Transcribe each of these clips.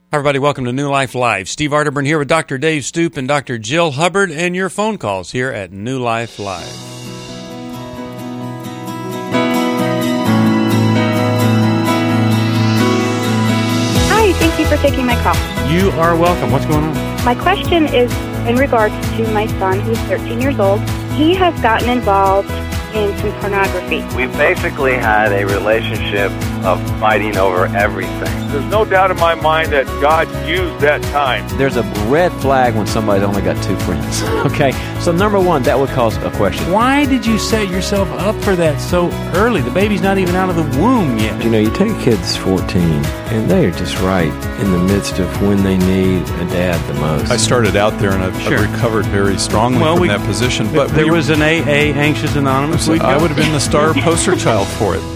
Hi, everybody. Welcome to New Life Live. Steve Arterburn here with Dr. Dave Stoop and Dr. Jill Hubbard, and your phone calls here at New Life Live. Hi, thank you for taking my call. You are welcome. What's going on? My question is in regards to my son, who's 13 years old. He has gotten involved in some pornography. We basically had a relationship of fighting over everything. There's no doubt in my mind that God used that time. There's a red flag when somebody's only got two friends. Okay, so number one, that would cause a question. Why did you set yourself up for that so early? The baby's not even out of the womb yet. You know, you take a kid that's 14, and they are just right in the midst of when they need a dad the most. I started out there, and I've recovered very strongly from that position. But if there was an AA, Anxious Anonymous, I would have been the star poster child for it.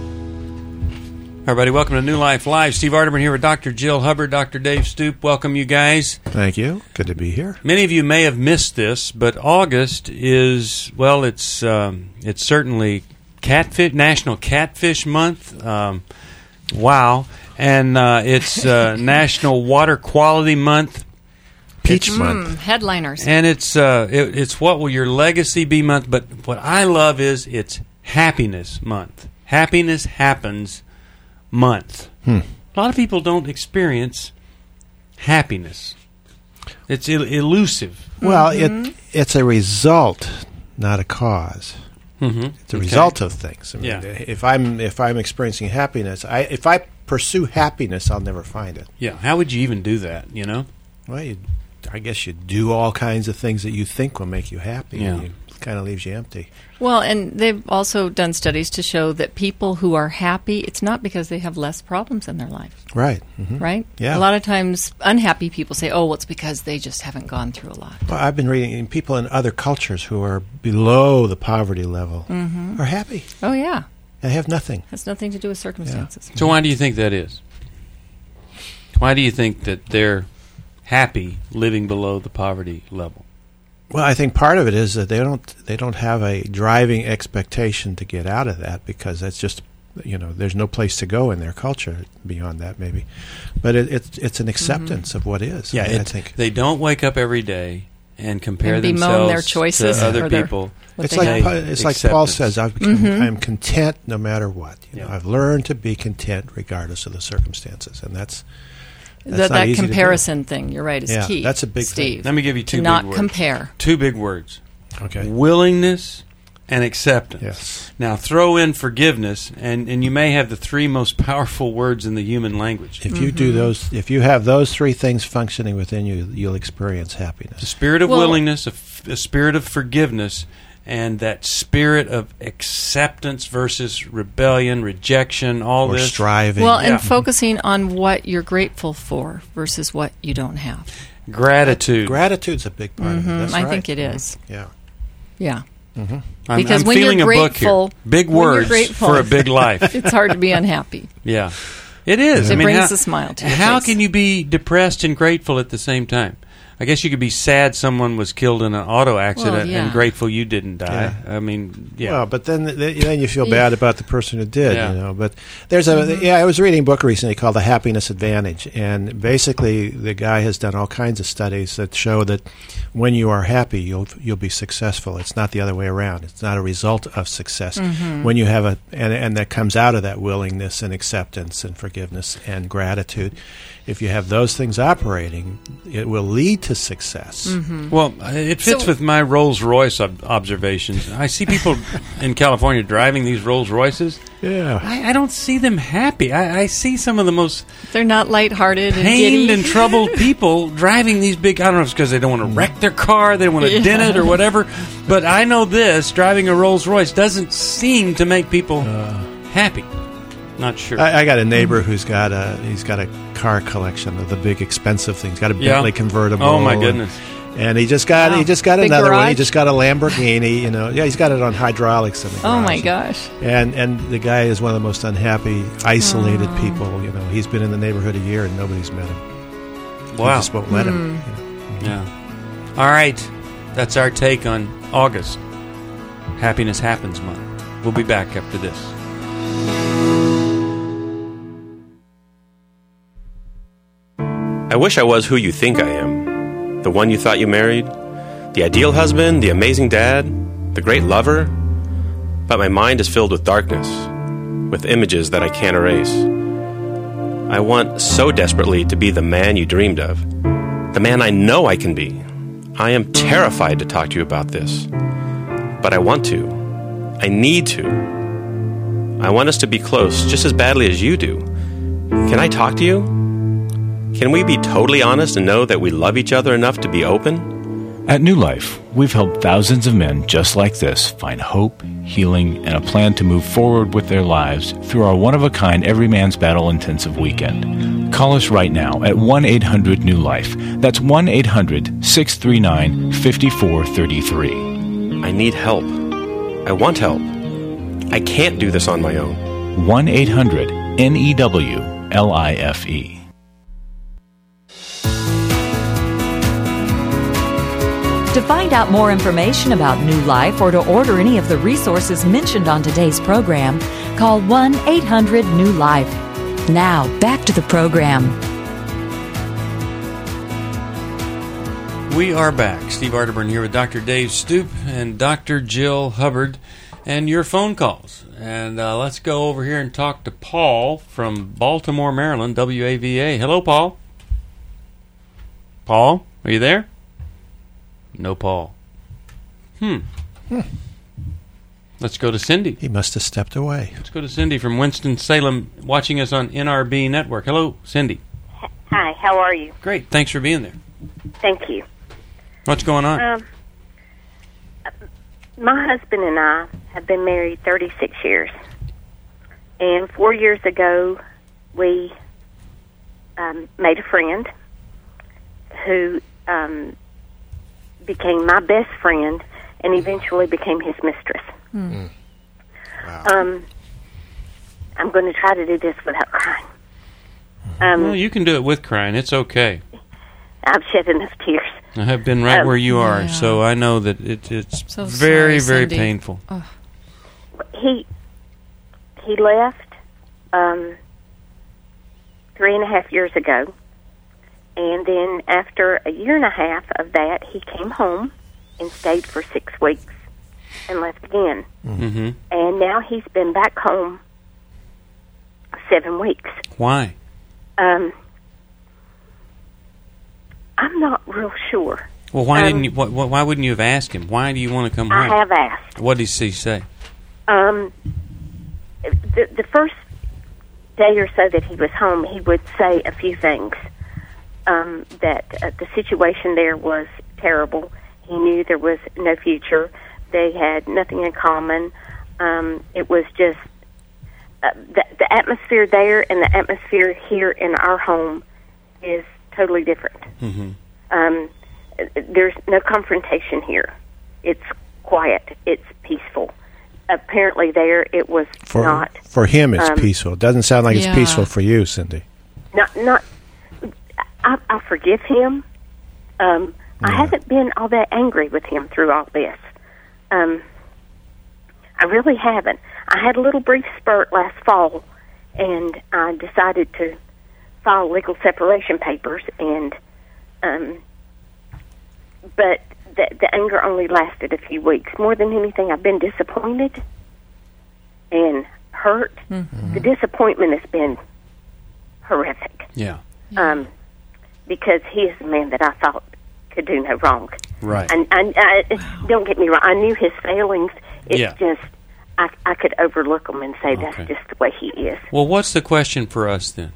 Everybody, welcome to New Life Live. Steve Arterburn here with Dr. Jill Hubbard, Dr. Dave Stoop. Welcome, you guys. Thank you. Good to be here. Many of you may have missed this, but August is, well, it's certainly National Catfish Month. Wow. And it's National Water Quality Month. Peach Month. Headliners. And it's what will your legacy be month, but what I love is it's Happiness Month. Happiness Happens Month. A lot of people don't experience happiness. It's elusive. Well, it's a result, not a cause. It's a result of things. I mean, if I'm experiencing happiness, if I pursue happiness, I'll never find it. Yeah. How would you even do that? You know. Well, I guess you do all kinds of things that you think will make you happy. Yeah. And it kind of leaves you empty. Well, and they've also done studies to show that people who are happy, it's not because they have less problems in their life. Right. Right? Yeah. A lot of times unhappy people say, oh, well, it's because they just haven't gone through a lot. Well, I've been reading people in other cultures who are below the poverty level are happy. Oh, yeah. They have nothing. Has nothing to do with circumstances. So why do you think that is? Why do you think that they're happy living below the poverty level? Well, I think part of it is that they don't have a driving expectation to get out of that, because that's just, there's no place to go in their culture beyond that, maybe. But it's an acceptance of what is. Yeah, I think they don't wake up every day and compare and bemoan themselves their choices to other or people. It's like Paul says, I'm content no matter what. I've learned to be content regardless of the circumstances, and that's that comparison thing, you're right, is key. That's a big Steve. thing. Let me give you two big not words. Compare. Two big words. Okay. Willingness and acceptance. Yes. Now throw in forgiveness, and you may have the three most powerful words in the human language. If you do those, if you have those three things functioning within you, you'll experience happiness. The spirit of willingness, a spirit of forgiveness, and that spirit of acceptance versus rebellion, rejection, all or this. striving. Well, and focusing on what you're grateful for versus what you don't have. Gratitude. Gratitude's a big part of it. That's I right. think it is. Yeah. Yeah. I'm Because when feeling you're a book grateful, here. Big words for a big life. It's hard to be unhappy. Yeah. It is. It brings how, a smile to your How face. can you be depressed and grateful at the same time? I guess you could be sad someone was killed in an auto accident and grateful you didn't die. Yeah. I mean, yeah. Well, but then you feel bad about the person who did, Yeah. But there's I was reading a book recently called The Happiness Advantage, and basically the guy has done all kinds of studies that show that when you are happy, you'll be successful. It's not the other way around. It's not a result of success. When you have and that comes out of that willingness and acceptance and forgiveness and gratitude. If you have those things operating, it will lead to success. Well, it fits with my Rolls-Royce observations. I see people in California driving these Rolls-Royces. Yeah. I don't see them happy. I see some of the most They're not lighthearted and pained giddy. and troubled people driving these big, I don't know if it's because they don't want to wreck their car, they don't want to dent it or whatever, but I know this, driving a Rolls-Royce doesn't seem to make people happy. Not sure. I got a neighbor who's got a car collection of the big expensive things. He's got a Bentley convertible. Oh my goodness! And he just got Big another one. He garage? just got a Lamborghini. He's got it on hydraulics in the garage. Oh my gosh! And the guy is one of the most unhappy, isolated people. He's been in the neighborhood a year and nobody's met him. Wow! He just won't let him. Yeah. All right, that's our take on August. Happiness Happens Month. We'll be back after this. I wish I was who you think I am. The one you thought you married. The ideal husband, the amazing dad, the great lover. But my mind is filled with darkness, with images that I can't erase. I want so desperately to be the man you dreamed of. The man I know I can be. I am terrified to talk to you about this. But I want to. I need to. I want us to be close just as badly as you do. Can I talk to you? Can we be totally honest and know that we love each other enough to be open? At New Life, we've helped thousands of men just like this find hope, healing, and a plan to move forward with their lives through our one-of-a-kind Every Man's Battle intensive weekend. Call us right now at 1-800-NEW-LIFE. That's 1-800-639-5433. I need help. I want help. I can't do this on my own. 1-800-NEWLIFE. To find out more information about New Life or to order any of the resources mentioned on today's program, call 1-800-NEW-LIFE. Now, back to the program. We are back. Steve Arterburn here with Dr. Dave Stoop and Dr. Jill Hubbard and your phone calls. And let's go over here and talk to Paul from Baltimore, Maryland, WAVA. Hello, Paul. Paul, are you there? No Paul. Let's go to Cindy. He must have stepped away. Let's go to Cindy from Winston-Salem, watching us on NRB Network. Hello, Cindy. Hi, how are you? Great. Thanks for being there. Thank you. What's going on? My husband and I have been married 36 years. And 4 years ago, we made a friend who became my best friend and eventually became his mistress. Wow. I'm going to try to do this without crying. Well, you can do it with crying. It's okay. I've shed enough tears. I have been right where you are, so I know that it's So very, sorry, very Cindy. painful. Oh. He left 3.5 years ago. And then after a year and a half of that, he came home and stayed for 6 weeks and left again. Mm-hmm. And now he's been back home 7 weeks. Why? I'm not real sure. Well, why didn't you? Why wouldn't you have asked him? Why do you want to come home? I have asked. What did he say? The first day or so that he was home, he would say a few things. That the situation there was terrible. He knew there was no future. They had nothing in common. It was just the atmosphere there and the atmosphere here in our home is totally different. Mm-hmm. There's no confrontation here. It's quiet. It's peaceful. Apparently there it was not. For him, it's peaceful. It doesn't sound like it's peaceful for you, Cindy. Not. I forgive him. I haven't been all that angry with him through all this. I really haven't. I had a little brief spurt last fall, and I decided to file legal separation papers, and but the anger only lasted a few weeks. More than anything, I've been disappointed and hurt. Mm-hmm. The disappointment has been horrific. Yeah. Because he is a man that I thought could do no wrong. Right. And don't get me wrong, I knew his failings. It's just I could overlook them and say that's just the way he is. Well, what's the question for us then?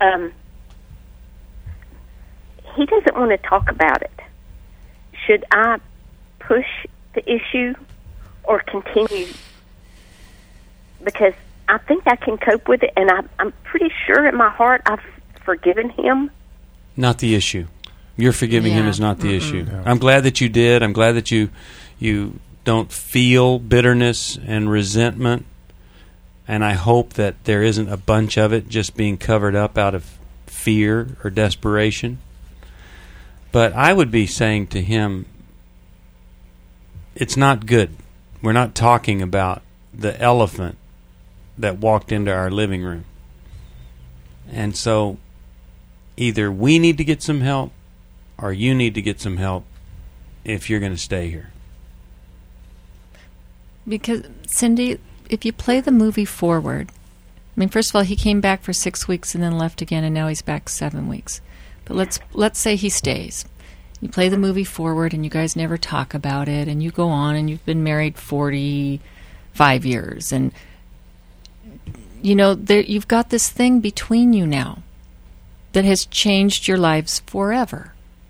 He doesn't want to talk about it. Should I push the issue or continue? Because I think I can cope with it, and I'm pretty sure in my heart I've forgiven him. Not the issue. You're forgiving him is not the issue. Yeah. I'm glad that you did. I'm glad that you don't feel bitterness and resentment, and I hope that there isn't a bunch of it just being covered up out of fear or desperation. But I would be saying to him, it's not good. We're not talking about the elephant that walked into our living room. And so either we need to get some help or you need to get some help if you're going to stay here. Because, Cindy, if you play the movie forward, I mean, first of all, he came back for 6 weeks and then left again, and now he's back 7 weeks. But let's say he stays. You play the movie forward, and you guys never talk about it, and you go on, and you've been married 45 years, and you've got this thing between you now that has changed your lives forever.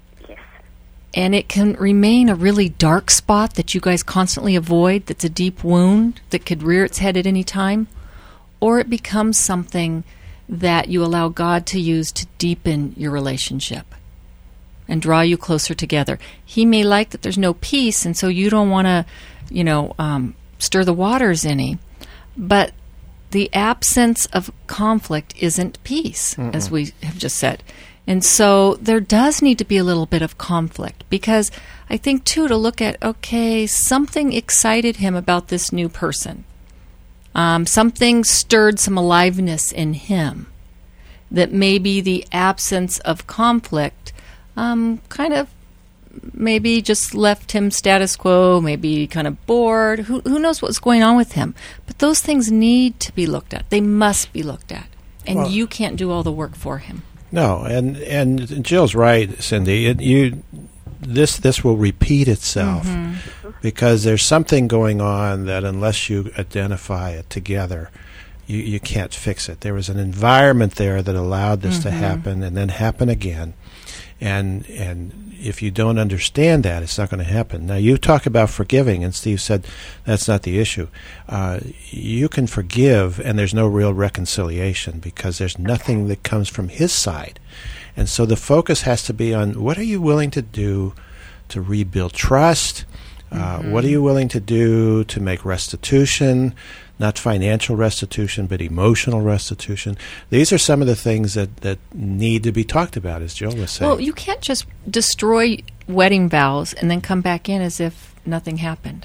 And it can remain a really dark spot that you guys constantly avoid, that's a deep wound that could rear its head at any time. Or it becomes something that you allow God to use to deepen your relationship and draw you closer together. He may like that there's no peace, and so you don't want to, stir the waters any. But the absence of conflict isn't peace, as we have just said. And so there does need to be a little bit of conflict, because I think, too, to look at, okay, something excited him about this new person. Something stirred some aliveness in him that maybe the absence of conflict kind of maybe just left him status quo, maybe kind of bored. Who knows what's going on with him? But those things need to be looked at. They must be looked at. And you can't do all the work for him. No, and Jill's right, Cindy. This will repeat itself because there's something going on that unless you identify it together, you can't fix it. There was an environment there that allowed this to happen and then happen again, and if you don't understand that, it's not going to happen. Now, you talk about forgiving, and Steve said that's not the issue. You can forgive, and there's no real reconciliation because there's nothing that comes from his side. And so the focus has to be on what are you willing to do to rebuild trust? What are you willing to do to make restitution? Not financial restitution, but emotional restitution. These are some of the things that need to be talked about, as Jill was saying. Well, you can't just destroy wedding vows and then come back in as if nothing happened.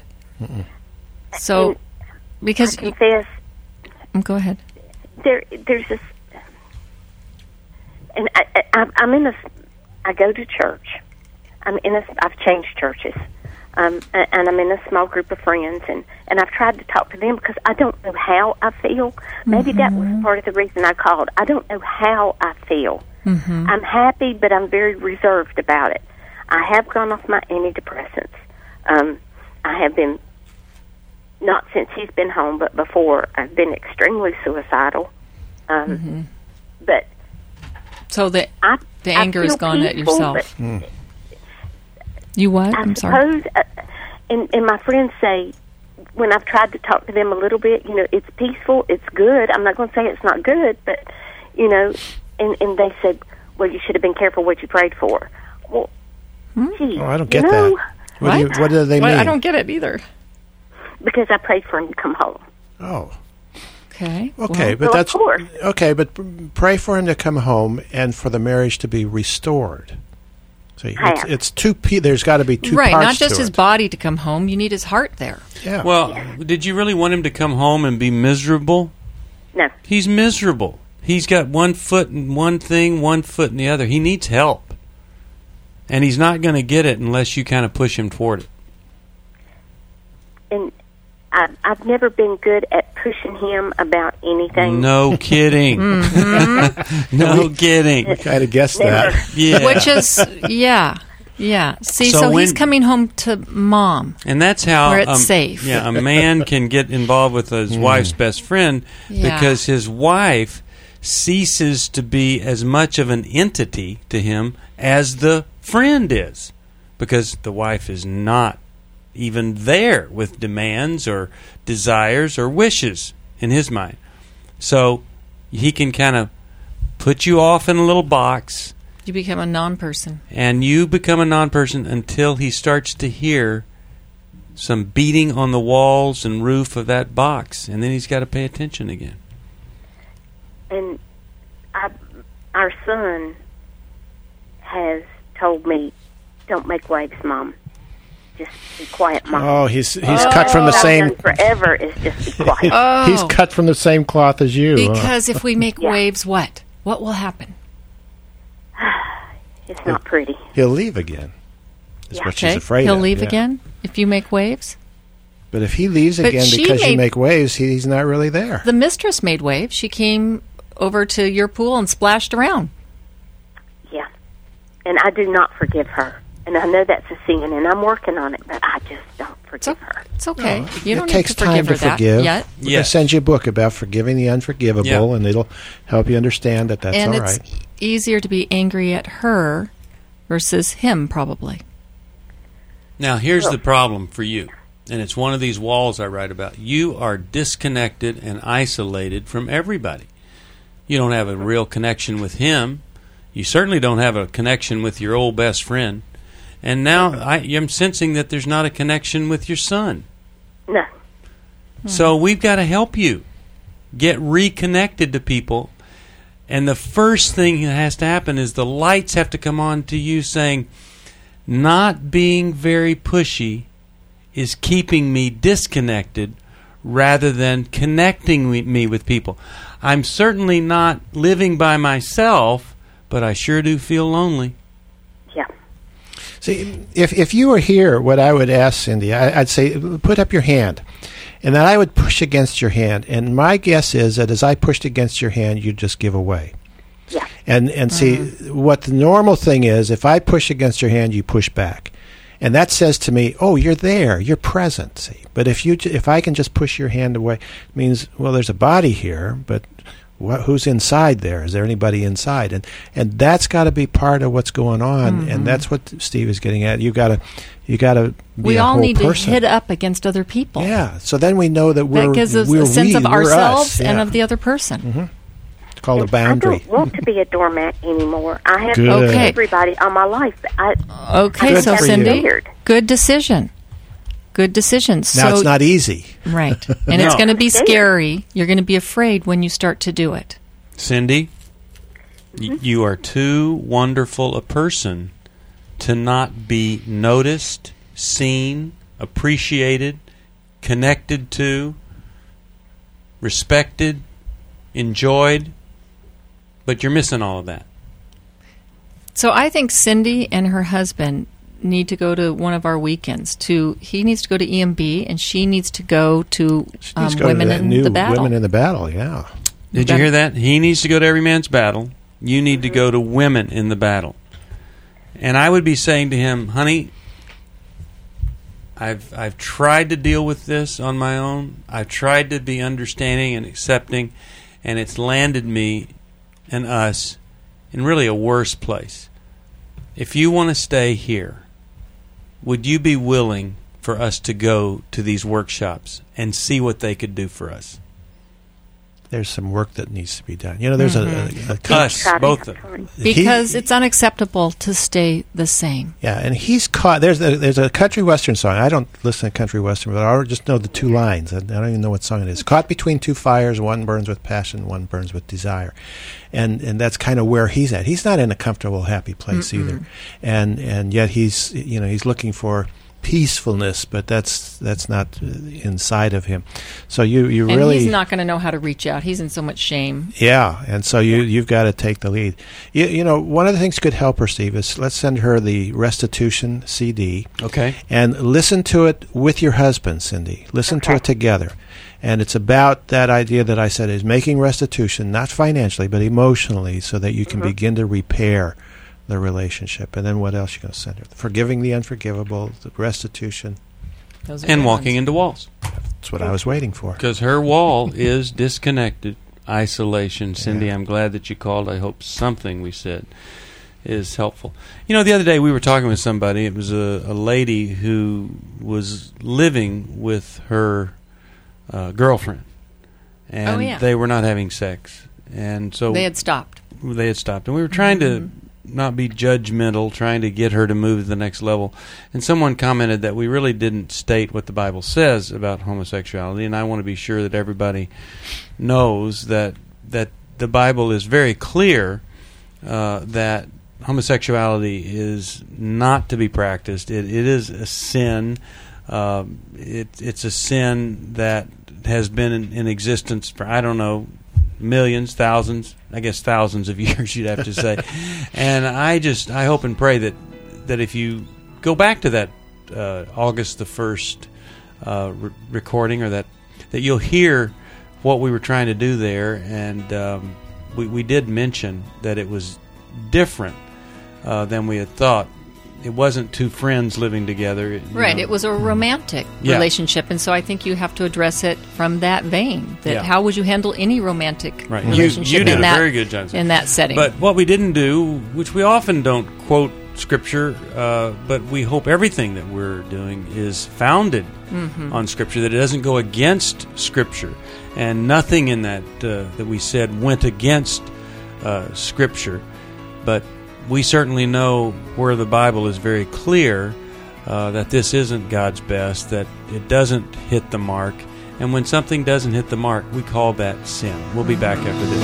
So, because... I confess... Go ahead. There's this... And I go to church. I've changed churches. And I'm in a small group of friends, and I've tried to talk to them because I don't know how I feel. Maybe that was part of the reason I called. I don't know how I feel. I'm happy, but I'm very reserved about it. I have gone off my antidepressants. I have been, not since he's been home, but before, I've been extremely suicidal. But so the anger is gone at yourself. You what? I'm sorry. And my friends say, when I've tried to talk to them a little bit, it's peaceful, it's good. I'm not going to say it's not good, but, and they said, well, you should have been careful what you prayed for. Well, gee, I don't get that. What do they mean? I don't get it either. Because I prayed for him to come home. Oh. Okay. Okay, but that's... Of course. Okay, but pray for him to come home and for the marriage to be restored. See, it's there's got to be two parts to it. Right, not just his body to come home. You need his heart there. Yeah. Well, did you really want him to come home and be miserable? No. He's miserable. He's got one foot in one thing, one foot in the other. He needs help. And he's not going to get it unless you kind of push him toward it. And I've never been good at pushing him about anything. No kidding. No kidding. We kind of guessed that. Yeah. Which is, yeah. See, so he's coming home to mom. And that's how where it's safe. Yeah, a man can get involved with his wife's best friend because his wife ceases to be as much of an entity to him as the friend is, because the wife is not even there with demands or desires or wishes in his mind. So he can kind of put you off in a little box. You become a non-person. And you become a non-person until he starts to hear some beating on the walls and roof of that box. And then he's got to pay attention again. And our son has told me, don't make waves, Mom. Just be quiet, Mom. Oh, he's cut from the same... forever is just be quiet. He's cut from the same cloth as you. Because if we make waves, what? What will happen? It's not pretty. He'll leave again. Is what she's afraid He'll of. leave again if you make waves? But if he leaves again because you make waves, he's not really there. The mistress made waves. She came over to your pool and splashed around. Yeah. And I do not forgive her. And I know that's a sin, and I'm working on it, but I just don't forgive her. It's okay. You don't it takes need to forgive time her to forgive. that yet. We're going to send you a book about forgiving the unforgivable, and it'll help you understand that that's and all right. And it's easier to be angry at her versus him, probably. Now, here's the problem for you, and it's one of these walls I write about. You are disconnected and isolated from everybody. You don't have a real connection with him. You certainly don't have a connection with your old best friend. And now I'm sensing that there's not a connection with your son. No. So we've got to help you get reconnected to people. And the first thing that has to happen is the lights have to come on to you saying, not being very pushy is keeping me disconnected rather than connecting me with people. I'm certainly not living by myself, but I sure do feel lonely. Yeah. See, if you were here, what I would ask Cindy, I'd say, put up your hand. And then I would push against your hand. And my guess is that as I pushed against your hand, you'd just give away. Yeah. And see, what the normal thing is, if I push against your hand, you push back. And that says to me, oh, you're there, you're present. See? But if I can just push your hand away, it means, well, there's a body here, but who's inside there? Is there anybody inside? And that's got to be part of what's going on, and that's what Steve is getting at. You got to be we a all whole need person. to hit up against other people. Yeah, so then we know that that gives us we're a sense of we're ourselves us. and Yeah. of the other person. Mm-hmm. It's called a boundary. I don't want to be a doormat anymore. I have Good. everybody on my life. Okay, Good so for Cindy, you. good decision. Good decision. Now, So it's not easy. Right. And it's going to be scary. You're going to be afraid when you start to do it. Cindy, you are too wonderful a person to not be noticed, seen, appreciated, connected to, respected, enjoyed, but you're missing all of that. So I think Cindy and her husband need to go to one of our weekends. He needs to go to EMB, and she needs to go to Women in the Battle. Women in the Battle, yeah. Did you hear that? He needs to go to Every Man's Battle. You need to go to Women in the Battle. And I would be saying to him, honey, I've tried to deal with this on my own. I've tried to be understanding and accepting, and it's landed me and us in really a worse place. If you want to stay here, would you be willing for us to go to these workshops and see what they could do for us? There's some work that needs to be done. You know, there's us, both of them. Because it's unacceptable to stay the same. Yeah, and he's caught. There's a country western song. I don't listen to country western, but I just know the two lines. I don't even know what song it is. Caught between two fires, one burns with passion, one burns with desire, and that's kind of where he's at. He's not in a comfortable, happy place either, and yet he's looking for peacefulness, but that's not inside of him. So you and really, he's not going to know how to reach out. He's in so much shame. Yeah, and so you've got to take the lead. You know, one of the things could help her, Steve, is let's send her the restitution CD. Okay. And listen to it with your husband, Cindy. Listen to it together. And it's about that idea that I said is making restitution, not financially, but emotionally, so that you can begin to repair the relationship. And then what else you going to send her? Forgiving the unforgivable, the restitution. And walking into walls. That's what I was waiting for. Because her wall is disconnected, isolation. Cindy, I'm glad that you called. I hope something we said is helpful. You know, the other day we were talking with somebody. It was a lady who was living with her girlfriend. And they were not having sex. And so they had stopped. And we were trying to not be judgmental, trying to get her to move to the next level. And someone commented that we really didn't state what the Bible says about homosexuality, and I want to be sure that everybody knows that the Bible is very clear that homosexuality is not to be practiced. It is a sin. It's a sin that has been in existence for, I don't know, millions, thousands, I guess thousands of years, you'd have to say. And I hope and pray that if you go back to that August the 1st recording, or that you'll hear what we were trying to do there. And we did mention that it was different than we had thought. It wasn't two friends living together. Right. It was a romantic relationship, and so I think you have to address it from that vein. That how would you handle any romantic relationship you did in a that, very good job in that setting? But what we didn't do, which we often don't quote Scripture, but we hope everything that we're doing is founded on Scripture, that it doesn't go against Scripture, and nothing in that that we said went against Scripture. But we certainly know where the Bible is very clear that this isn't God's best, that it doesn't hit the mark. And when something doesn't hit the mark, we call that sin. We'll be back after this.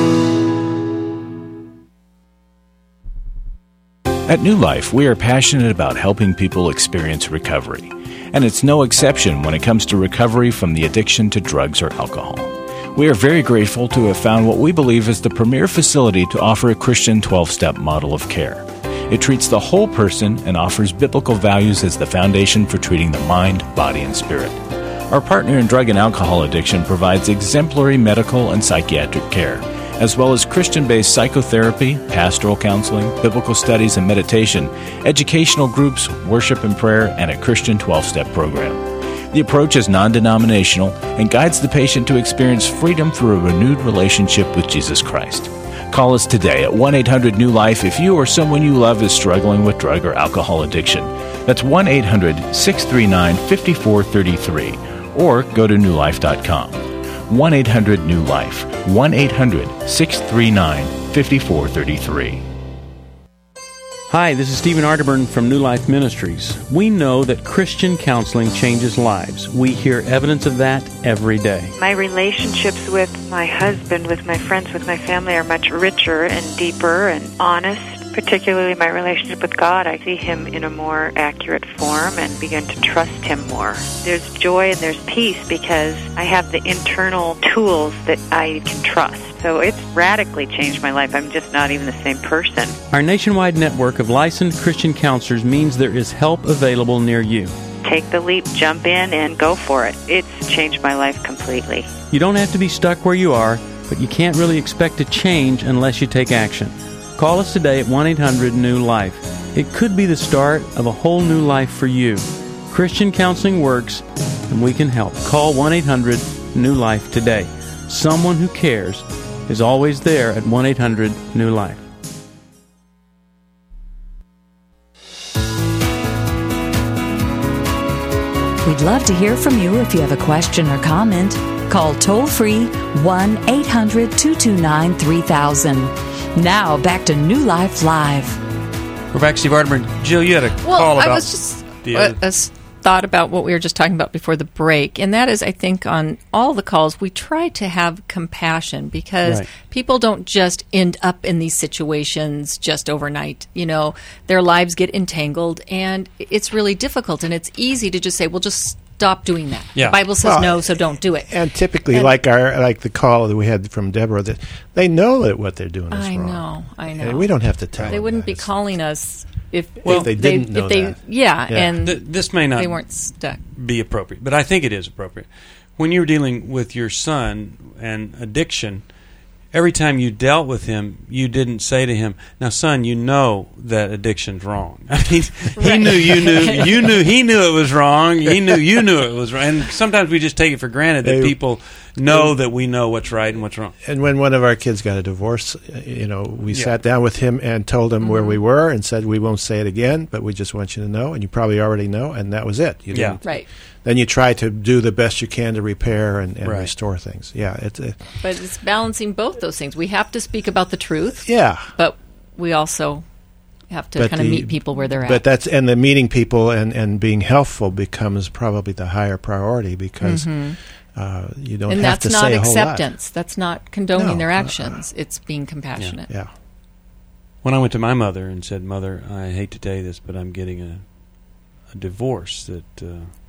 At New Life, we are passionate about helping people experience recovery. And it's no exception when it comes to recovery from the addiction to drugs or alcohol. We are very grateful to have found what we believe is the premier facility to offer a Christian 12-step model of care. It treats the whole person and offers biblical values as the foundation for treating the mind, body, and spirit. Our partner in drug and alcohol addiction provides exemplary medical and psychiatric care, as well as Christian-based psychotherapy, pastoral counseling, biblical studies and meditation, educational groups, worship and prayer, and a Christian 12-step program. The approach is non-denominational and guides the patient to experience freedom through a renewed relationship with Jesus Christ. Call us today at 1-800-NEW-LIFE if you or someone you love is struggling with drug or alcohol addiction. That's 1-800-639-5433, or go to newlife.com. 1-800-NEW-LIFE, 1-800-639-5433. Hi, this is Stephen Arterburn from New Life Ministries. We know that Christian counseling changes lives. We hear evidence of that every day. My relationships with my husband, with my friends, with my family are much richer and deeper and honest. Particularly my relationship with God, I see Him in a more accurate form and begin to trust Him more. There's joy and there's peace because I have the internal tools that I can trust. So it's radically changed my life. I'm just not even the same person. Our nationwide network of licensed Christian counselors means there is help available near you. Take the leap, jump in, and go for it. It's changed my life completely. You don't have to be stuck where you are, but you can't really expect to change unless you take action. Call us today at 1-800-NEW-LIFE. It could be the start of a whole new life for you. Christian counseling works, and we can help. Call 1-800-NEW-LIFE today. Someone who cares is always there at 1-800-NEW-LIFE. We'd love to hear from you if you have a question or comment. Call toll-free 1-800-229-3000. Now, back to New Life Live. We're back, Steve Arterburn. Jill, you had a call about... I was just... a thought about what we were just talking about before the break, and that is, I think, on all the calls, we try to have compassion because people don't just end up in these situations just overnight. You know, their lives get entangled, and it's really difficult, and it's easy to just say, well, just stop doing that. Yeah. The Bible says no, so don't do it. And typically, like the call that we had from Deborah, that they know that what they're doing is wrong. I know. And we don't have to tell them. They wouldn't be calling us if they didn't know that. Yeah, and this may not they weren't stuck. Be appropriate, but I think it is appropriate. When you're dealing with your son and addiction, every time you dealt with him, you didn't say to him, "Now, son, you know that addiction's wrong." I mean, he knew you knew he knew it was wrong. He knew you knew it was wrong. And sometimes we just take it for granted that people know that we know what's right and what's wrong. And when one of our kids got a divorce, we sat down with him and told him where we were and said, "We won't say it again, but we just want you to know, and you probably already know," and that was it. You didn't. Right. Then you try to do the best you can to repair and restore things. Yeah, but it's balancing both those things. We have to speak about the truth. Yeah, but we also have to kind of meet people where they're at. But the meeting people and being helpful becomes probably the higher priority because you don't have to say a whole lot. And that's not acceptance. That's not condoning their actions. It's being compassionate. Yeah. When I went to my mother and said, "Mother, I hate to tell you this, but I'm getting a divorce that."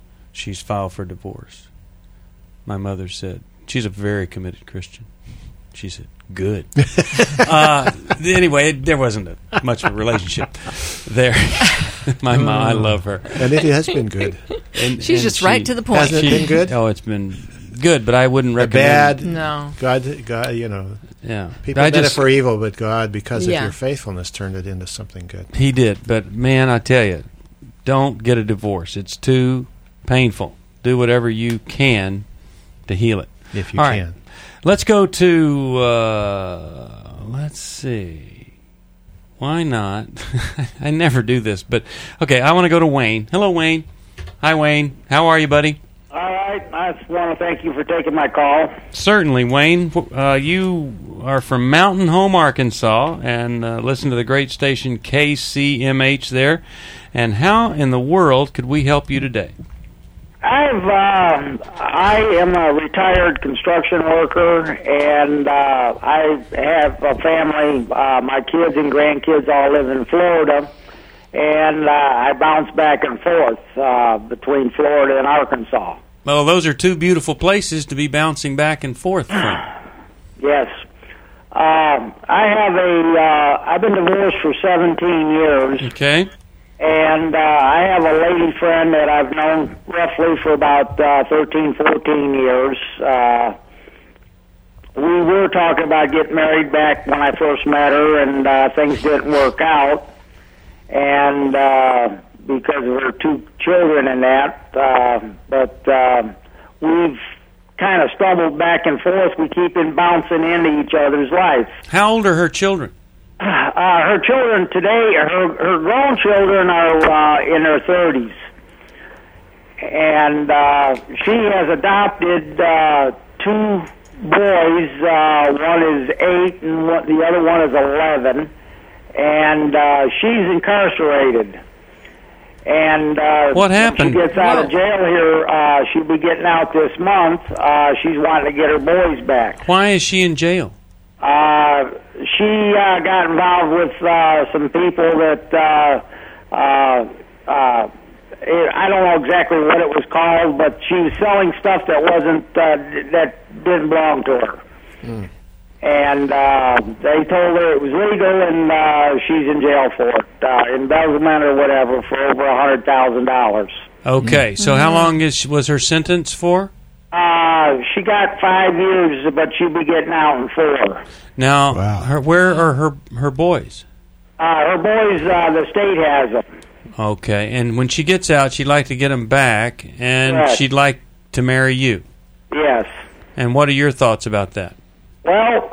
She's filed for divorce. My mother said, she's a very committed Christian. She said, good. Anyway, there wasn't much of a relationship there. My mom, I love her. And it has been good. She's just right to the point. Hasn't it been good? Oh, it's been good, but I wouldn't recommend. Bad. No. God, you know. Yeah. People meant it for evil, but God, because of your faithfulness, turned it into something good. He did. But, man, I tell you, don't get a divorce. It's too painful. Do whatever you can to heal it. If you can. Right. Let's go to, let's see. Why not? I never do this, but, okay, I want to go to Wayne. Hello, Wayne. Hi, Wayne. How are you, buddy? All right. I just want to thank you for taking my call. Certainly, Wayne. You are from Mountain Home, Arkansas, and listen to the great station KCMH there. And how in the world could we help you today? I am a retired construction worker, and I have a family. My kids and grandkids all live in Florida, and I bounce back and forth between Florida and Arkansas. Well, those are two beautiful places to be bouncing back and forth from. Yes. I've been divorced for 17 years. Okay. And I have a lady friend that I've known roughly for about 13, 14 years. We were talking about getting married back when I first met her, and things didn't work out. And because of her 2 children and that, but we've kind of stumbled back and forth. We keep bouncing into each other's lives. How old are her children? Her children today, her grown children are in their 30s. And she has adopted 2 boys. One is 8 and the other one is 11. And she's incarcerated. And what happened? When she gets out of jail here, she'll be getting out this month. She's wanting to get her boys back. Why is she in jail? She got involved with some people that I don't know exactly what it was called, but she was selling stuff that wasn't that didn't belong to her. Mm. And they told her it was legal, and she's in jail for it, embezzlement or whatever, for over $100,000. Okay, so how long was her sentence for? She got 5 years, but she'll be getting out in 4. Now, where are her boys? Her boys, the state has them. Okay, and when she gets out, she'd like to get them back, and she'd like to marry you. Yes. And what are your thoughts about that? Well,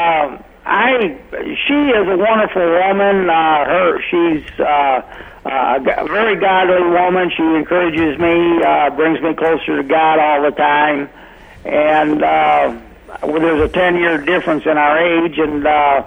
she is a wonderful woman. She's a very godly woman. She encourages me, brings me closer to God all the time. And there's a 10-year difference in our age. And I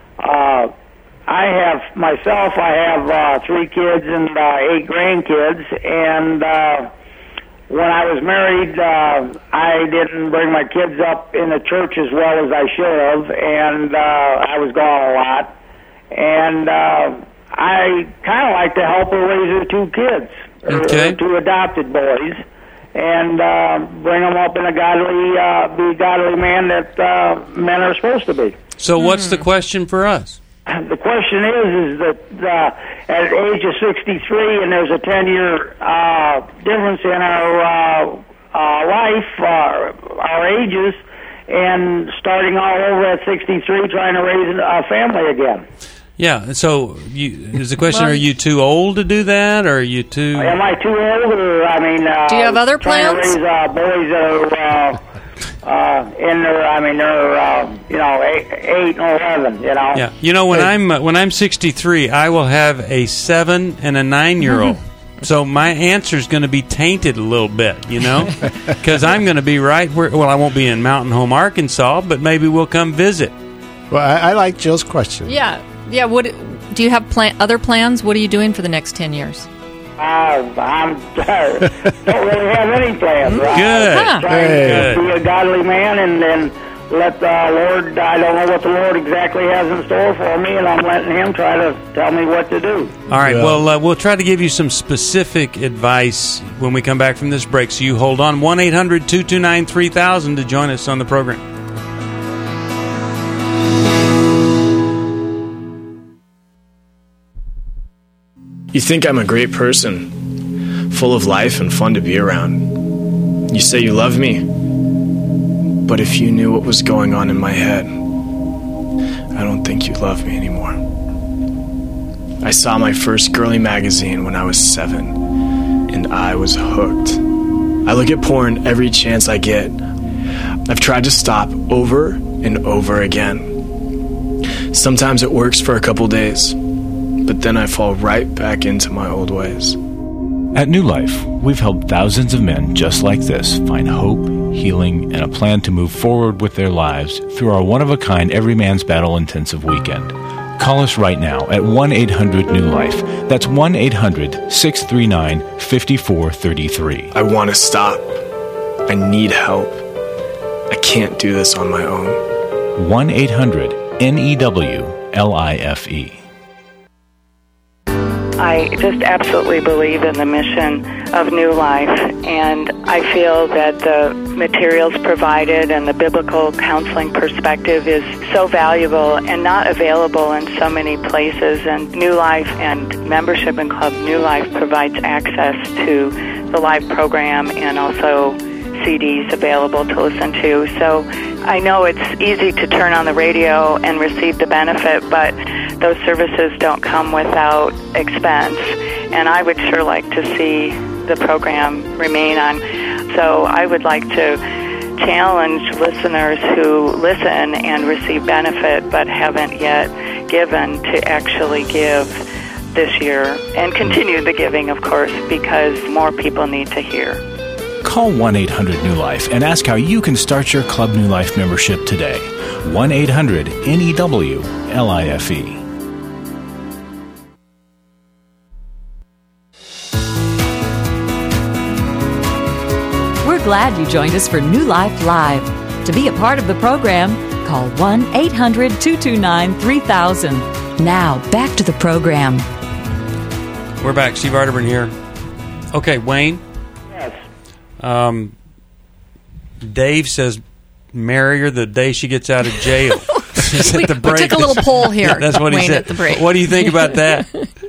have 3 kids and 8 grandkids. And when I was married, I didn't bring my kids up in the church as well as I should have, and I was gone a lot. And I kind of like to help her raise her 2 kids, her 2 adopted boys, and bring them up in be a godly man that men are supposed to be. So what's the question for us? The question is that at the age of 63, and there's a 10-year difference in our life, our ages, and starting all over at 63, trying to raise a family again. Yeah, so is the question, are you too old to do that, or are you too... Am I too old, or, do you have other plans? Trying to raise boys that are... they're 8 and 11. Yeah, when I'm 63, I will have a 7 and a 9-year-old. So my answer is going to be tainted a little bit, because I'm going to be right where. Well, I won't be in Mountain Home, Arkansas, but maybe we'll come visit. Well, I like Jill's question. Yeah. What do you have other plans? What are you doing for the next 10 years? I don't really have any plans. Good. Trying to be a godly man, and then let the Lord. I don't know what the Lord exactly has in store for me, and I'm letting Him try to tell me what to do. All right. Yeah. Well, we'll try to give you some specific advice when we come back from this break. So you hold on. 1-800-229-3000 to join us on the program. You think I'm a great person, full of life and fun to be around. You say you love me, but if you knew what was going on in my head, I don't think you love me anymore. I saw my first girly magazine when I was 7, and I was hooked. I look at porn every chance I get. I've tried to stop over and over again. Sometimes it works for a couple days, but then I fall right back into my old ways. At New Life, we've helped thousands of men just like this find hope, healing, and a plan to move forward with their lives through our one-of-a-kind Every Man's Battle intensive weekend. Call us right now at 1-800-NEW-LIFE. That's 1-800-639-5433. I want to stop. I need help. I can't do this on my own. 1-800-NEWLIFE. I just absolutely believe in the mission of New Life, and I feel that the materials provided and the biblical counseling perspective is so valuable and not available in so many places. And New Life and membership in Club New Life provides access to the live program and also CDs available to listen to. So I know it's easy to turn on the radio and receive the benefit, but those services don't come without expense, and I would sure like to see the program remain on. So I would like to challenge listeners who listen and receive benefit but haven't yet given to actually give this year, and continue the giving, of course, because more people need to hear. Call 1-800-NEW-LIFE and ask how you can start your Club New Life membership today. 1-800-NEWLIFE. We're glad you joined us for New Life Live. To be a part of the program, call 1-800-229-3000. Now, back to the program. We're back. Steve Arterburn here. Okay, Wayne. Yes. Dave says marry her the day she gets out of jail. we took a little poll here. Yeah, that's what Wayne, he said. at the break. What do you think about that?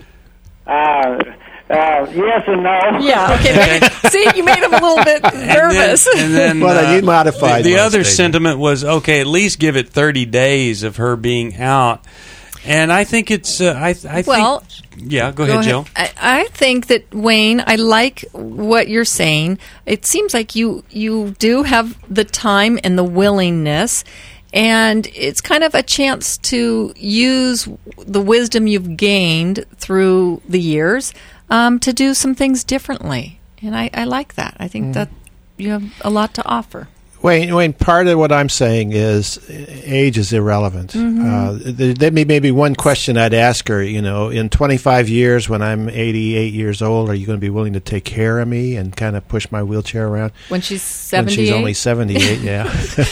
Yes and no. Yeah, okay. See, you made him a little bit nervous. And then well, you modified the other sentiment was, okay, at least give it 30 days of her being out. And I think it's, I think... Yeah, go ahead, Jill. I think that, Wayne, I like what you're saying. It seems like you do have the time and the willingness, and it's kind of a chance to use the wisdom you've gained through the years to do some things differently. And I like that. I think that you have a lot to offer. Wayne, part of what I'm saying is age is irrelevant. There may be one question I'd ask her, in 25 years when I'm 88 years old, are you going to be willing to take care of me and kind of push my wheelchair around? When she's 78? When she's only 78, yeah.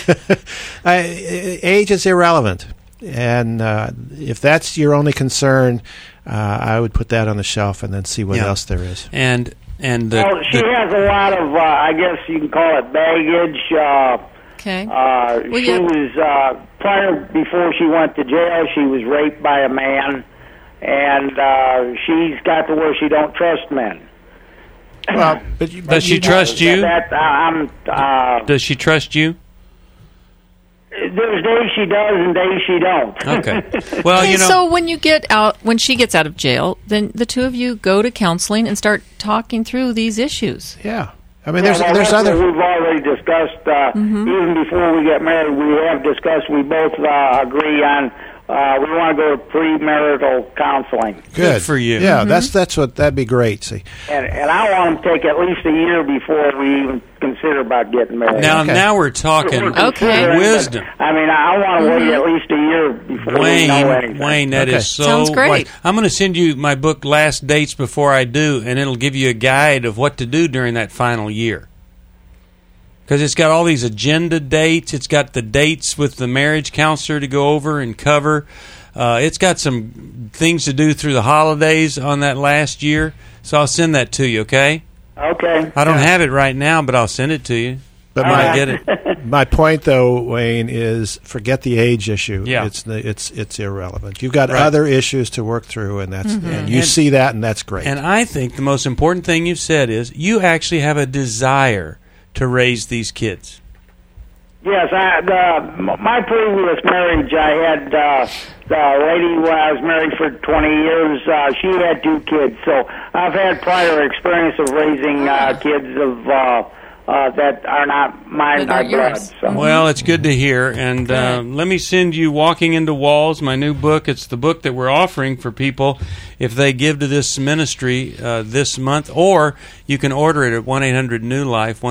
Age is irrelevant. And if that's your only concern, I would put that on the shelf and then see what else there is. She has a lot of, I guess you can call it baggage. Okay. She was, before she went to jail, she was raped by a man, and she's got to where she don't trust men. Well, does she trust you? Does she trust you? There's days she does and days she don't. Okay. Well, so when she gets out of jail, then the two of you go to counseling and start talking through these issues. Yeah. I mean, there's other... We've already discussed, even before we get married, we have discussed, we both agree on, we want to go to premarital counseling. Good for you. Yeah, that'd be great. See, and I want them to take at least a year before we even consider about getting married. Now we're talking wisdom. I mean, I want to wait at least a year before we know anything. Wayne, that is so... Sounds great. I'm going to send you my book, Last Dates Before I Do, and it'll give you a guide of what to do during that final year. Because it's got all these agenda dates. It's got the dates with the marriage counselor to go over and cover. It's got some things to do through the holidays on that last year. So I'll send that to you, okay? Okay. I don't have it right now, but I'll send it to you. But I get it. My point, though, Wayne, is forget the age issue. Yeah. It's irrelevant. You've got other issues to work through, and and you see that, and that's great. And I think the most important thing you've said is you actually have a desire to raise these kids. Yes, my previous marriage, I had the lady when I was married for 20 years. She had 2 kids, so I've had prior experience of raising kids of that are not mine by blood. So. Well, it's good to hear. And let me send you Walking into Walls, my new book. It's the book that we're offering for people if they give to this ministry this month. Or you can order it at 1-800-NEW-LIFE,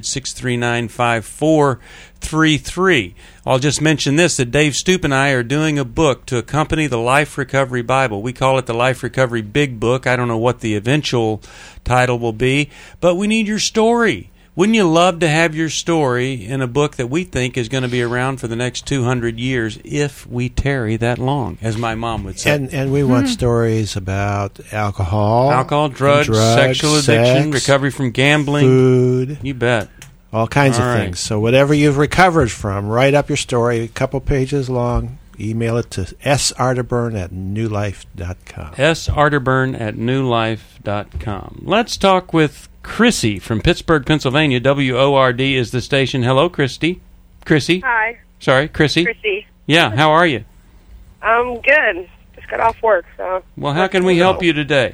1-800-639-5433. I'll just mention this, that Dave Stoop and I are doing a book to accompany the Life Recovery Bible. We call it the Life Recovery Big Book. I don't know what the eventual title will be, but we need your story. Wouldn't you love to have your story in a book that we think is going to be around for the next 200 years if we tarry that long, as my mom would say? And we want stories about alcohol, drugs, sexual addiction, recovery from gambling, food. You bet. All kinds of things. So whatever you've recovered from, write up your story, a couple pages long. Email it to sarterburn@newlife.com. sarterburn@newlife.com. Let's talk with Chrissy from Pittsburgh, Pennsylvania. WORD is the station. Hello, Chrissy. Hi. Sorry, Chrissy. Chrissy. Yeah, how are you? Good. Just got off work, so. Well, how can we help you today?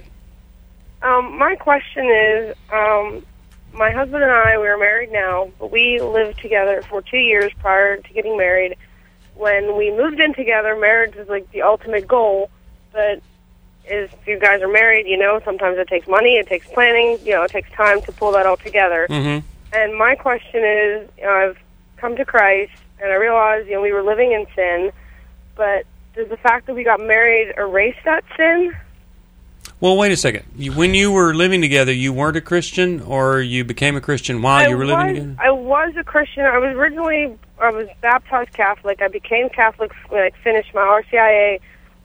My question is, my husband and I, we are married now, but we lived together for 2 years prior to getting married. When we moved in together, marriage is like the ultimate goal, but if you guys are married, sometimes it takes money, it takes planning, it takes time to pull that all together. Mm-hmm. And my question is, I've come to Christ, and I realized, we were living in sin, but does the fact that we got married erase that sin? Well, wait a second. When you were living together, you weren't a Christian, or you became a Christian while you were living together? I was a Christian. I was baptized Catholic. I became Catholic when I finished my RCIA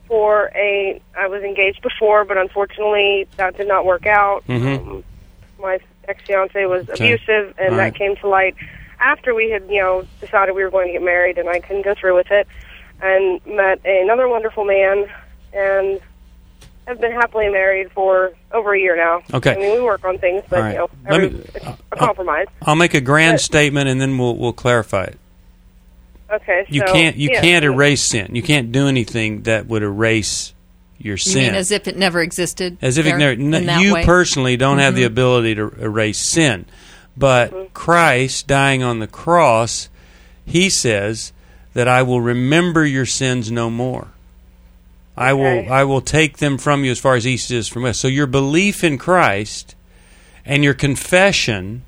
I was engaged before, but unfortunately that did not work out. Mm-hmm. My ex-fiance was abusive, and that came to light after we had, decided we were going to get married, and I couldn't go through with it, and met another wonderful man, and have been happily married for over a year now. Okay. I mean, we work on things, but, it's a compromise. I'll make a grand statement, and then we'll clarify it. Okay, you can't erase sin. You can't do anything that would erase your sin. You mean as if it never existed? As if it never. You personally don't have the ability to erase sin, but Christ dying on the cross, He says that I will remember your sins no more. I will take them from you as far as east is from west. So your belief in Christ and your confession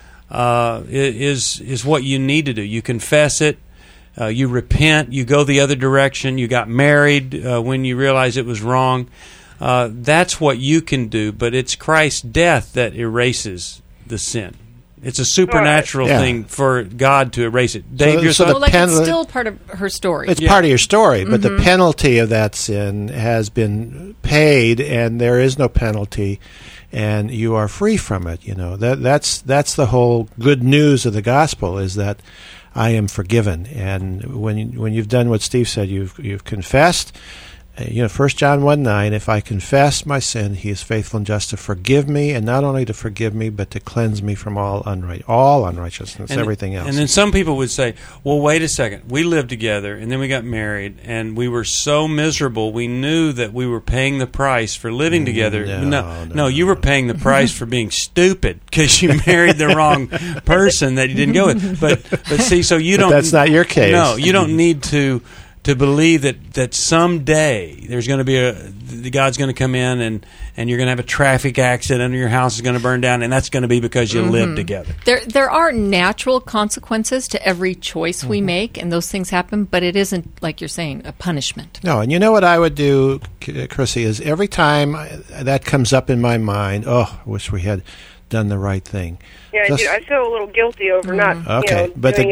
is what you need to do. You confess it. You repent, you go the other direction, you got married when you realize it was wrong. That's what you can do, but it's Christ's death that erases the sin. It's a supernatural thing for God to erase it. Dave, it's still part of her story. It's part of your story, but the penalty of that sin has been paid, and there is no penalty, and you are free from it. That's the whole good news of the gospel, is that I am forgiven. And when you've done what Steve said, you've confessed. 1 John 1:9, if I confess my sin, He is faithful and just to forgive me, and not only to forgive me, but to cleanse me from all unrighteousness, everything else. And then some people would say, well, wait a second. We lived together, and then we got married, and we were so miserable, we knew that we were paying the price for living together. No, you were paying the price for being stupid, because you married the wrong person that you didn't go with. But see, so you don't... That's not your case. No, you don't need to believe that someday there's going to be God's going to come in and you're going to have a traffic accident and your house is going to burn down, and that's going to be because you live together. There are natural consequences to every choice we make, and those things happen, but it isn't, like you're saying, a punishment. No, and you know what I would do, Chrissy, is every time that comes up in my mind, I wish we had done the right thing. Yeah, I feel a little guilty over not doing it as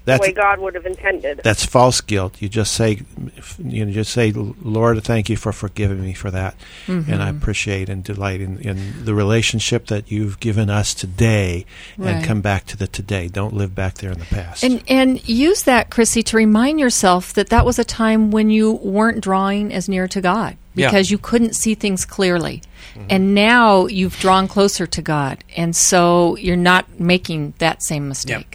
the way God would have intended. That's false guilt. You just say, Lord, thank you for forgiving me for that, and I appreciate and delight in the relationship that you've given us today, and come back to the today. Don't live back there in the past. And use that, Chrissy, to remind yourself that was a time when you weren't drawing as near to God because you couldn't see things clearly. And now you've drawn closer to God, and so you're not making that same mistake.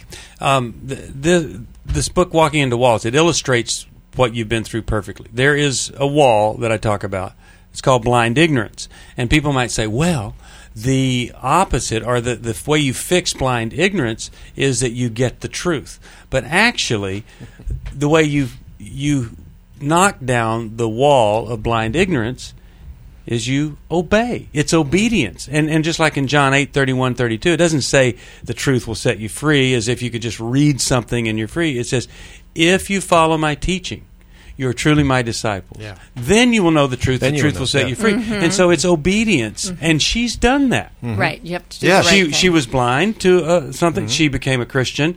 This book, Walking into Walls, it illustrates what you've been through perfectly. There is a wall that I talk about. It's called blind ignorance. And people might say, well, the opposite, or the way you fix blind ignorance, is that you get the truth. But actually, the way you knock down the wall of blind ignorance is you obey. It's obedience. And just like in John 8:31-32, it doesn't say the truth will set you free as if you could just read something and you're free. It says, if you follow my teaching, you are truly my disciples. Yeah. Then you will know the truth. The truth will set you free. And so it's obedience. And she's done that. Right. You have to do the right thing. She was blind to something. She became a Christian,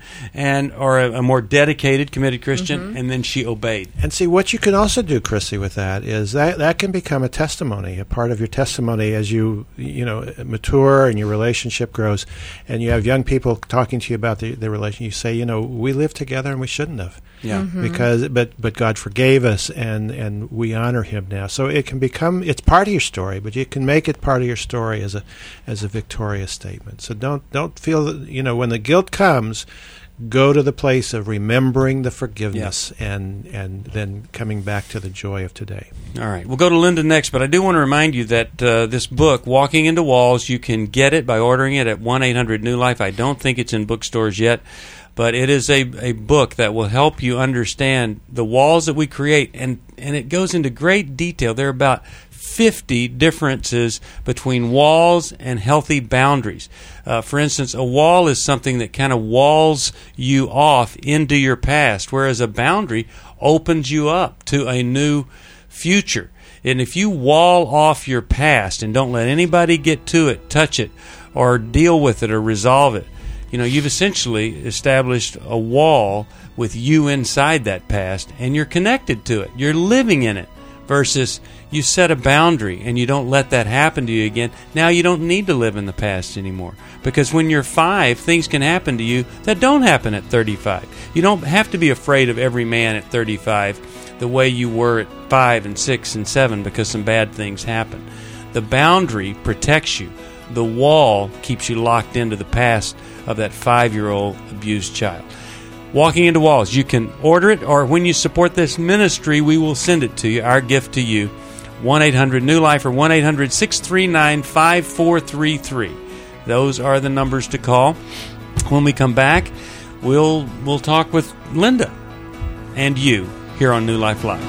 or a more dedicated, committed Christian, and then she obeyed. And see, what you can also do, Chrissy, with that is that can become a testimony, a part of your testimony as you mature and your relationship grows, and you have young people talking to you about the relation. You say, we lived together and we shouldn't have. Yeah. Because but God forgave us, and we honor Him now. So it can become, it's part of your story, but you can make it part of your story as a victorious statement. So don't feel that, when the guilt comes, go to the place of remembering the forgiveness and then coming back to the joy of today. All right. We'll go to Linda next, but I do want to remind you that this book, Walking into Walls, you can get it by ordering it at 1-800-NEW-LIFE. I don't think it's in bookstores yet. But it is a book that will help you understand the walls that we create, and it goes into great detail. There are about 50 differences between walls and healthy boundaries. For instance, a wall is something that kind of walls you off into your past, whereas a boundary opens you up to a new future. And if you wall off your past and don't let anybody get to it, touch it, or deal with it or resolve it, you've essentially established a wall with you inside that past, and you're connected to it. You're living in it, versus you set a boundary and you don't let that happen to you again. Now you don't need to live in the past anymore, because when you're 5, things can happen to you that don't happen at 35. You don't have to be afraid of every man at 35 the way you were at 5 and 6 and 7 because some bad things happen. The boundary protects you. The wall keeps you locked into the past of that 5-year-old abused child. Walking into Walls. You can order it, or when you support this ministry, we will send it to you, our gift to you. 1-800-NEW-LIFE or 1-800-639-5433. Those are the numbers to call. When we come back, we'll talk with Linda and you here on New Life Live.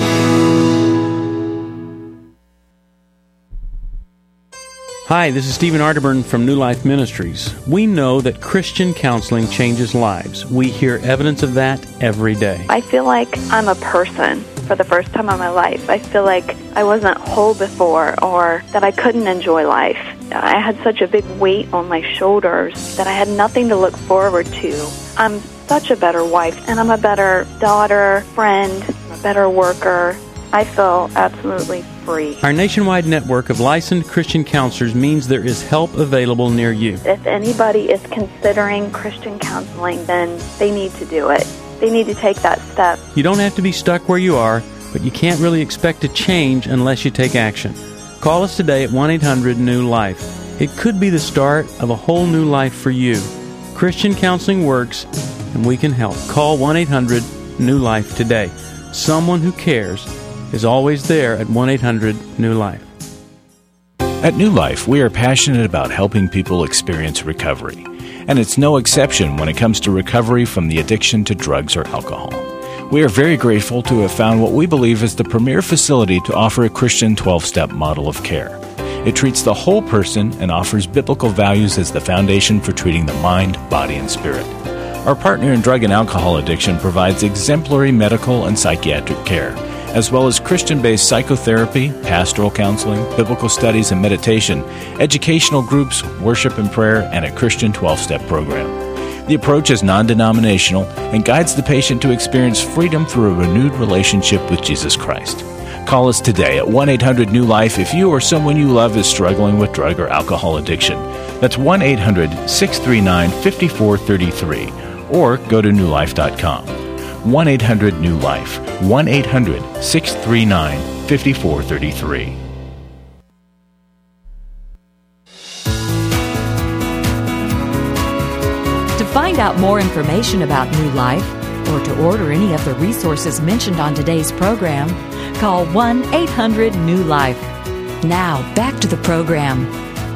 Hi, this is Stephen Arterburn from New Life Ministries. We know that Christian counseling changes lives. We hear evidence of that every day. I feel like I'm a person for the first time in my life. I feel like I wasn't whole before, or that I couldn't enjoy life. I had such a big weight on my shoulders that I had nothing to look forward to. I'm such a better wife, and I'm a better daughter, friend, a better worker. I feel absolutely free. Our nationwide network of licensed Christian counselors means there is help available near you. If anybody is considering Christian counseling, then they need to do it. They need to take that step. You don't have to be stuck where you are, but you can't really expect to change unless you take action. Call us today at 1-800-NEW-LIFE. It could be the start of a whole new life for you. Christian counseling works, and we can help. Call 1-800-NEW-LIFE today. Someone who cares is always there at 1-800-NEW-LIFE. At New Life, we are passionate about helping people experience recovery. And it's no exception when it comes to recovery from the addiction to drugs or alcohol. We are very grateful to have found what we believe is the premier facility to offer a Christian 12-step model of care. It treats the whole person and offers biblical values as the foundation for treating the mind, body, and spirit. Our partner in drug and alcohol addiction provides exemplary medical and psychiatric care, as well as Christian-based psychotherapy, pastoral counseling, biblical studies and meditation, educational groups, worship and prayer, and a Christian 12-step program. The approach is non-denominational and guides the patient to experience freedom through a renewed relationship with Jesus Christ. Call us today at 1-800-NEW-LIFE if you or someone you love is struggling with drug or alcohol addiction. That's 1-800-639-5433. Or go to newlife.com. 1-800-NEW-LIFE. 1-800-639-5433. To find out more information about New Life or to order any of the resources mentioned on today's program, call 1-800-NEW-LIFE. Now, back to the program.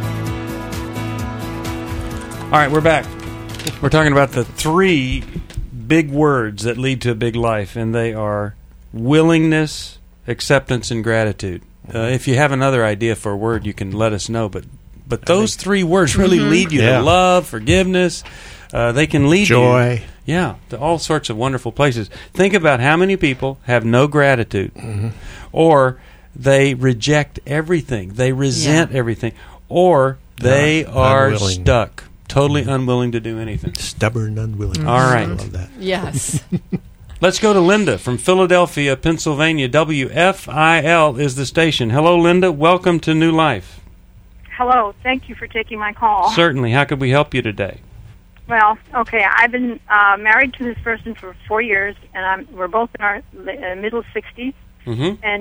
All right, we're back. We're talking about the 3 big words that lead to a big life, and they are willingness, acceptance, and gratitude. If you have another idea for a word, you can let us know. But those 3 words really lead you to love, forgiveness. They can lead joy. You, to all sorts of wonderful places. Think about how many people have no gratitude, or they reject everything, they resent everything, or they are unwilling. Stuck. Totally unwilling to do anything. Stubborn, unwilling. All right. I love that. Yes. Let's go to Linda from Philadelphia, Pennsylvania. WFIL is the station. Hello, Linda. Welcome to New Life. Hello. Thank you for taking my call. Certainly. How could we help you today? Well, okay. I've been married to this person for 4 years, and we're both in our middle 60s. Mm-hmm.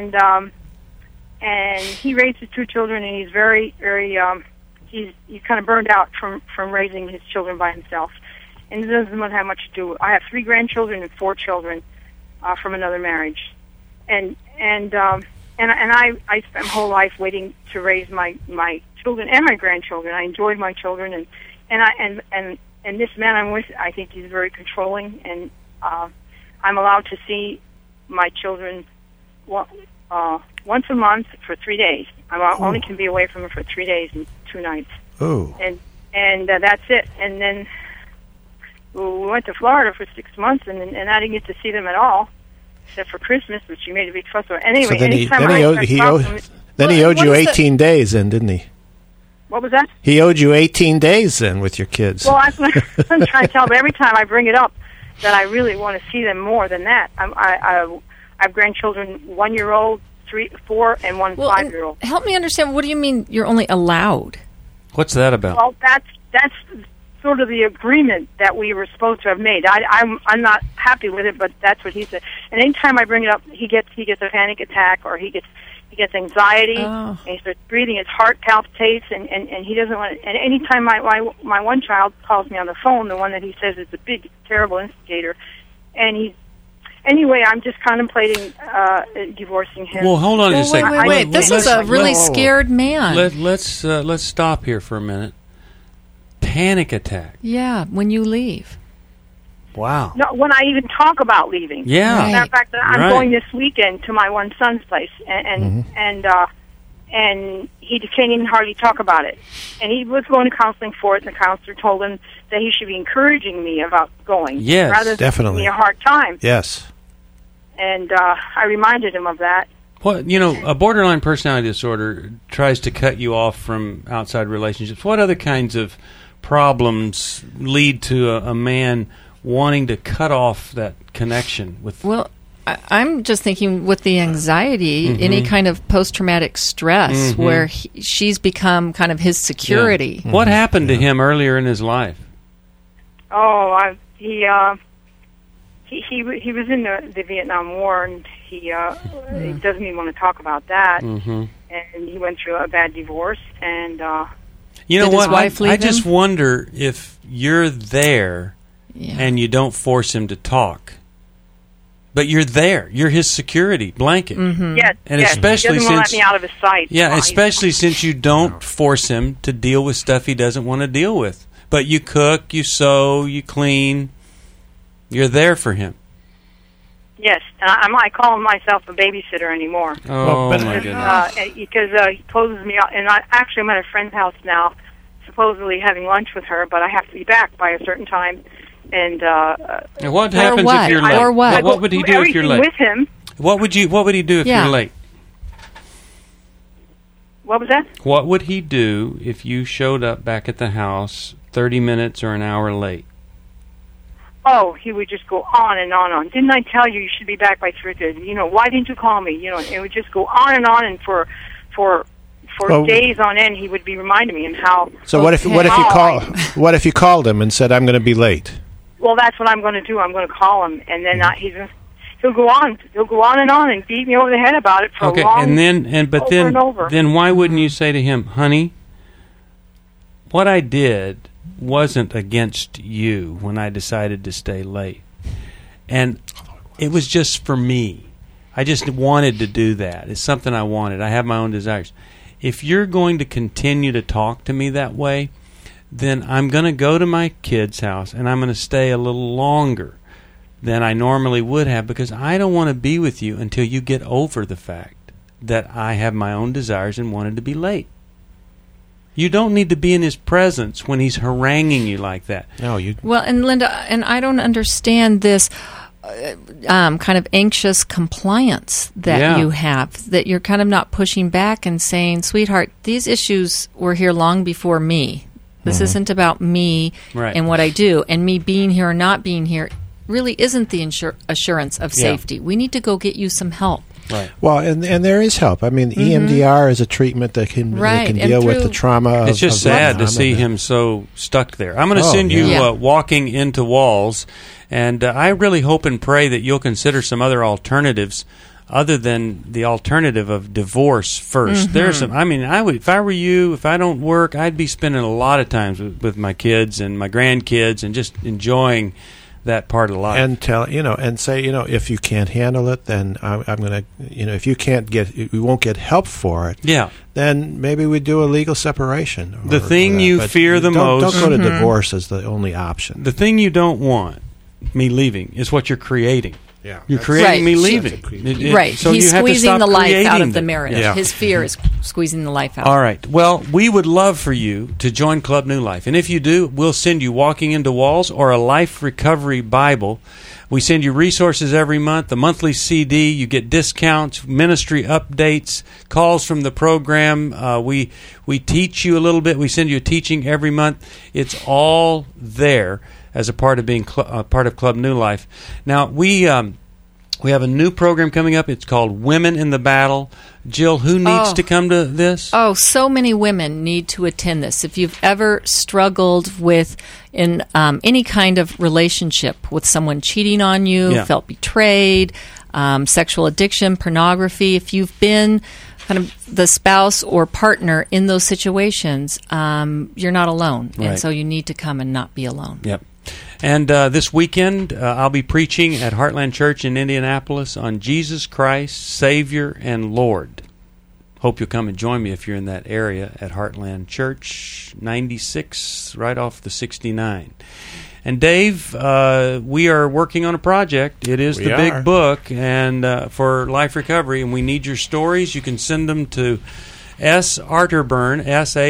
And he raised his 2 children, and he's very, very... He's kind of burned out from raising his children by himself, and it doesn't have much to do. I have 3 grandchildren and 4 children from another marriage, and I spent my whole life waiting to raise my children and my grandchildren. I enjoyed my children, and this man I'm with, I think he's very controlling, and I'm allowed to see my children once a month for 3 days. I only can be away from them for 3 days and 2 nights. Oh. And that's it. And then we went to Florida for 6 months, and I didn't get to see them at all, except for Christmas, which he made a big fuss about. Anyway, so then he owed you 18 days, then, didn't he? What was that? He owed you 18 days then with your kids. Well, I'm trying to tell, but every time I bring it up, that I really want to see them more than that. I have grandchildren, 1-year-old, 3, 4, and 1 5-year-old. Help me understand. What do you mean you're only allowed? What's that about? Well, that's sort of the agreement that we were supposed to have made. I'm not happy with it, but that's what he said. And anytime I bring it up, he gets a panic attack, or he gets anxiety, and he starts breathing. His heart palpitates, and he doesn't want. And anytime my one child calls me on the phone, the one that he says is the big terrible instigator, and he's. Anyway, I'm just contemplating divorcing him. Well, hold on a second. Wait. This is a really scared man. Let's stop here for a minute. Panic attack. Yeah, when you leave. Wow. No, when I even talk about leaving. Yeah. As a matter of fact, I'm going this weekend to my one son's place, and he can't even hardly talk about it. And he was going to counseling for it, and the counselor told him that he should be encouraging me about going. Yes, rather than definitely. giving me a hard time. Yes. And I reminded him of that. Well, a borderline personality disorder tries to cut you off from outside relationships. What other kinds of problems lead to a man wanting to cut off that connection with? Well, I'm just thinking with the anxiety, any kind of post-traumatic stress where she's become kind of his security. Yeah. What happened to him earlier in his life? Oh, he was in the Vietnam War, and he doesn't even want to talk about that. And he went through a bad divorce, and you know what? I just wonder if you're there and you don't force him to talk, but you're there. You're his security blanket. Yes, and yes. especially he doesn't want to since let me out of his sight. Yeah, especially since you don't force him to deal with stuff he doesn't want to deal with. But you cook, you sew, you clean. You're there for him. Yes, and I call myself a babysitter anymore. Oh, my goodness. Because he poses me out. And I'm at a friend's house now, supposedly having lunch with her, but I have to be back by a certain time. And what happens if you're late? Or what? What would he do if you're late? With him. What would he do if you're late? What was that? What would he do if you showed up back at the house 30 minutes or an hour late? Oh, he would just go on and on and on. Didn't I tell you should be back by 3:30? You know, why didn't you call me? You know, it would just go on, and for days on end, he would be reminding me and how. So what if you called him and said, "I'm going to be late"? Well, that's what I'm going to do. I'm going to call him, and then he'll go on. He'll go on and beat me over the head about it for a long. Okay, then why wouldn't you say to him, "Honey, what I did wasn't against you when I decided to stay late, and it was just for me. I just wanted to do that. It's something I wanted. I have my own desires. If you're going to continue to talk to me that way, then I'm going to go to my kid's house and I'm going to stay a little longer than I normally would have, because I don't want to be with you until you get over the fact that I have my own desires and wanted to be late." You don't need to be in his presence when he's haranguing you like that. No, you. Well, and Linda, and I don't understand this kind of anxious compliance that you have, that you're kind of not pushing back and saying, "Sweetheart, these issues were here long before me. This isn't about me and what I do, and me being here or not being here really isn't the assurance of safety. We need to go get you some help." Right. Well, and there is help. I mean, EMDR is a treatment that can deal with the trauma. It's just sad to see him so stuck there. I'm going to send you Walking Into Walls, and I really hope and pray that you'll consider some other alternatives other than the alternative of divorce first. There's some. I mean, I would, if I were you, if I don't work, I'd be spending a lot of time with my kids and my grandkids and just enjoying that part of life. And say, if you can't handle it, then I'm going to, if you won't get help for it. Yeah. Then maybe we do a legal separation. The thing you fear the most. Don't go to divorce as the only option. The thing you don't want me leaving is what you're creating. Yeah. You're creating me leaving. So he's squeezing the life out of the marriage. Yeah. His fear is squeezing the life out. All right. Well, we would love for you to join Club New Life. And if you do, we'll send you Walking Into Walls or a Life Recovery Bible. We send you resources every month, the monthly CD. You get discounts, ministry updates, calls from the program. We teach you a little bit. We send you a teaching every month. It's all there as a part of being part of Club New Life. Now, we have a new program coming up. It's called Women in the Battle. Jill, who needs to come to this? Oh, so many women need to attend this. If you've ever struggled with in any kind of relationship with someone cheating on you, felt betrayed, sexual addiction, pornography, if you've been kind of the spouse or partner in those situations, you're not alone. Right. And so you need to come and not be alone. Yep. And this weekend, I'll be preaching at Heartland Church in Indianapolis on Jesus Christ, Savior and Lord. Hope you'll come and join me if you're in that area at Heartland Church, 96, right off the 69. And Dave, we are working on a project. It is the big book and for Life Recovery, and we need your stories. You can send them to sarterburn,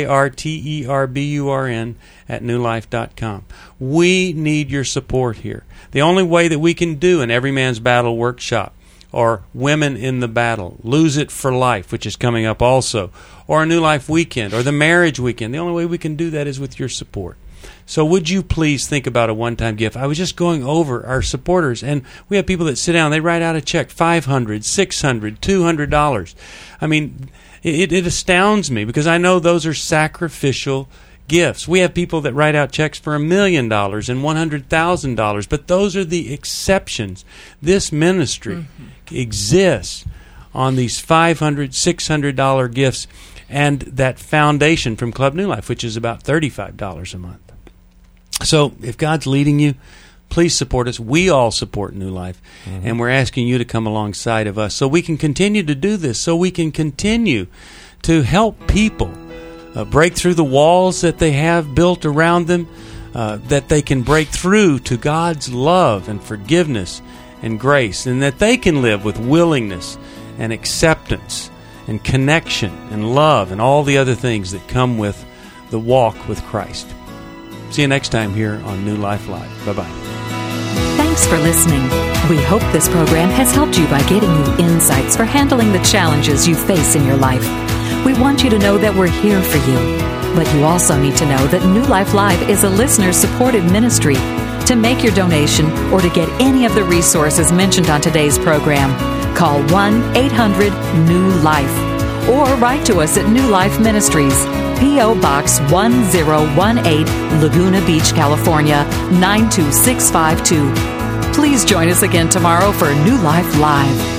sarterburn, at newlife.com. We need your support here. The only way that we can do an Every Man's Battle workshop, or Women in the Battle, Lose It for Life, which is coming up also, or a New Life Weekend, or the Marriage Weekend, the only way we can do that is with your support. So would you please think about a one-time gift? I was just going over our supporters, and we have people that sit down, they write out a check, $500, $600, $200. I mean, it astounds me, because I know those are sacrificial gifts. We have people that write out checks for $1 million and $100,000, but those are the exceptions. This ministry exists on these $500, $600 gifts and that foundation from Club New Life, which is about $35 a month. So if God's leading you, please support us. We all support New Life, and we're asking you to come alongside of us so we can continue to do this, so we can continue to help people break through the walls that they have built around them, that they can break through to God's love and forgiveness and grace, and that they can live with willingness and acceptance and connection and love and all the other things that come with the walk with Christ. See you next time here on New Life Live. Bye-bye. Thanks for listening. We hope this program has helped you by getting you insights for handling the challenges you face in your life. We want you to know that we're here for you. But you also need to know that New Life Live is a listener-supported ministry. To make your donation or to get any of the resources mentioned on today's program, call 1-800-NEW-LIFE or write to us at New Life Ministries, P.O. Box 1018, Laguna Beach, California, 92652. Please join us again tomorrow for New Life Live.